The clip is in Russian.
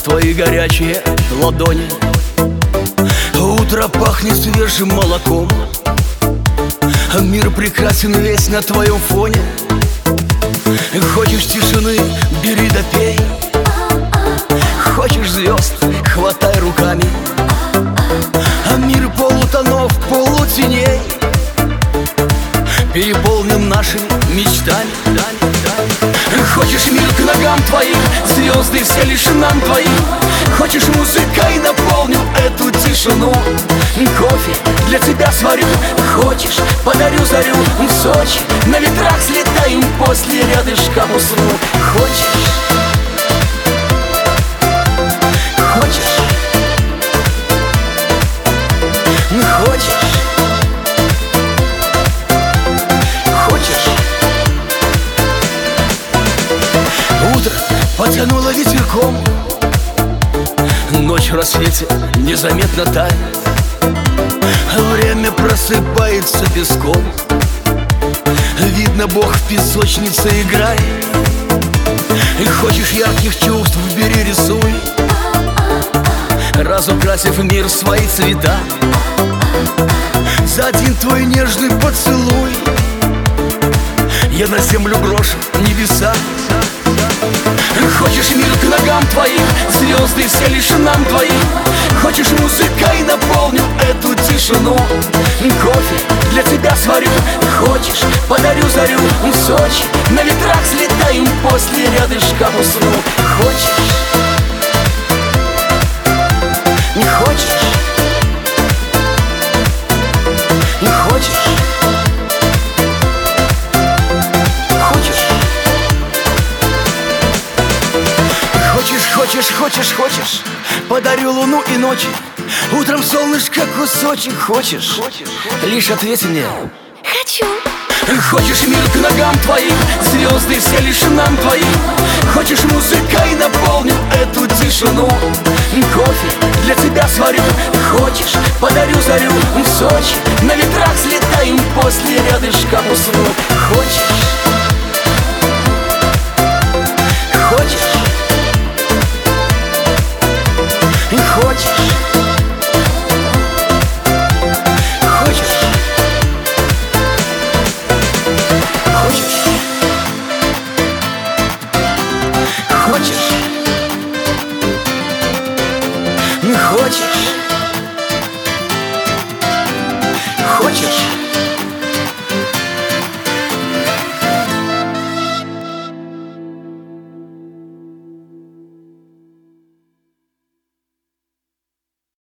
твои горячие ладони. Утро пахнет свежим молоком, мир прекрасен весь на твоем фоне. Хочешь тишины, бери да пей. Хочешь звезд, хватай руками. Мир полутонов, полутеней переполнен нашими мечтами. Хочешь мир к ногам твоим, звезды все лишь нам твоим. Хочешь музыкой наполню эту тишину. Кофе для тебя сварю. Хочешь подарю зарю. В Сочи на ветрах слетаем, после рядышком усну. Хочешь? Хочешь? Хочешь? Хочешь? Утро потянуло ветерком, ночь в рассвете незаметно тает. Время просыпается песком, видно, Бог в песочнице играет. И хочешь ярких чувств, бери, рисуй, разукрасив мир в свои цвета. За один твой нежный поцелуй я на землю брошу небеса. Хочешь мир к ногам твоим, звезды все лишь нам двоим. Хочешь музыкой наполню эту тишину. Кофе для тебя сварю. Хочешь подарю зарю. В Сочи на ветрах слетаем, после рядышком усну. Хочешь? Не хочешь? Не хочешь? Хочешь, подарю луну и ночи, утром солнышко кусочек. Хочешь? Лишь ответь мне. Хочу. Хочешь мир к ногам твоим, звезды все лишь нам твоим. Хочешь музыкой наполню эту тишину. Кофе для тебя сварю. Хочешь подарю зарю. В Сочи на ветрах слетаем, после рядышком усну. Хочешь? Хочешь? Хочешь? Хочешь? Хочешь? Хочешь? Хочешь?